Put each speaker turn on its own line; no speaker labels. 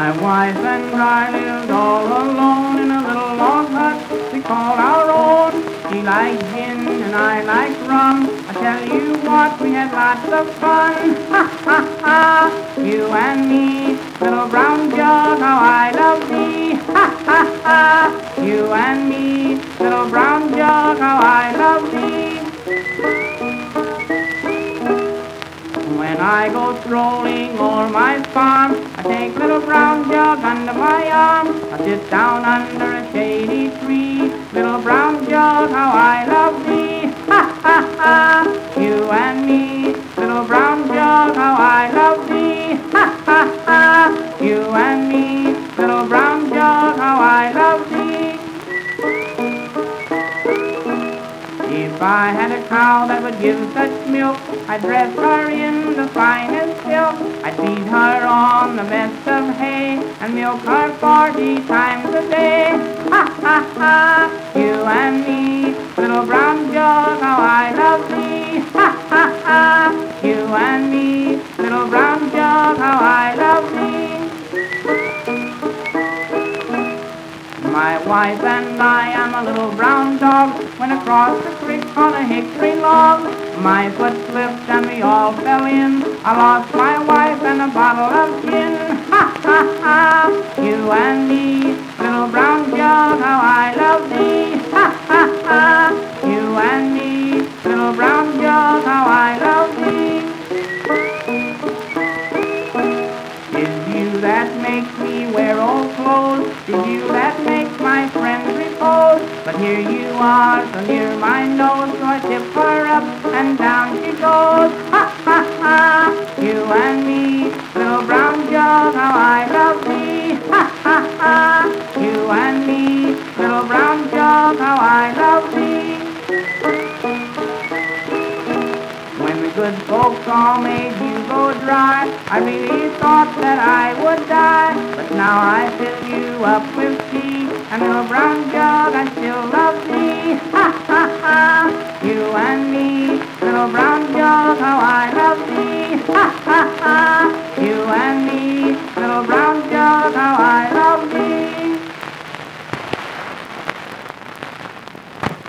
My wife and I lived all alone in a little log hut we called our own. She liked gin and I liked rum. I tell you what, we had lots of fun. Ha ha ha, you and me, little brown jug, how I love thee. Ha ha ha, you and me, little brown jug, how I love thee. When I go strolling o'er my farm, I take little brown jug under my arm. I sit down under a shady tree. Little brown jug, how I love thee. Ha ha ha, you and me. Little brown jug, how I love thee. Ha ha ha, you and me. Little brown jug, how I love thee. If I had a cow that would give such milk, I'd dress her in the finest silk. I'd feed her on the best of hay and milk her 40 times a day. Ha ha ha, you and me, little brown jug, how I love thee. Ha ha ha, you and me, little brown jug, how I love thee. My wife and I am a little brown dog. Went across the creek on a hickory log. My foot slipped and we all fell in. I lost my wife and a bottle of gin. Ha ha ha, you and me, little brown jug, how I love thee. Ha ha ha, you and me, little brown jug, how I love thee. Is you that makes me wear old clothes? Is you that makes my friends repose? But here you are, so near my nose, so I tip her up and down she goes. Ha ha ha, you and me, little brown jug, how I love thee. Ha ha ha, you and me, little brown jug, how I love thee. When the good folks all made you go dry, I really thought that I would die. But now I fill you up with tea, and little brown jug, I still love thee. Ha ha ha, you and me,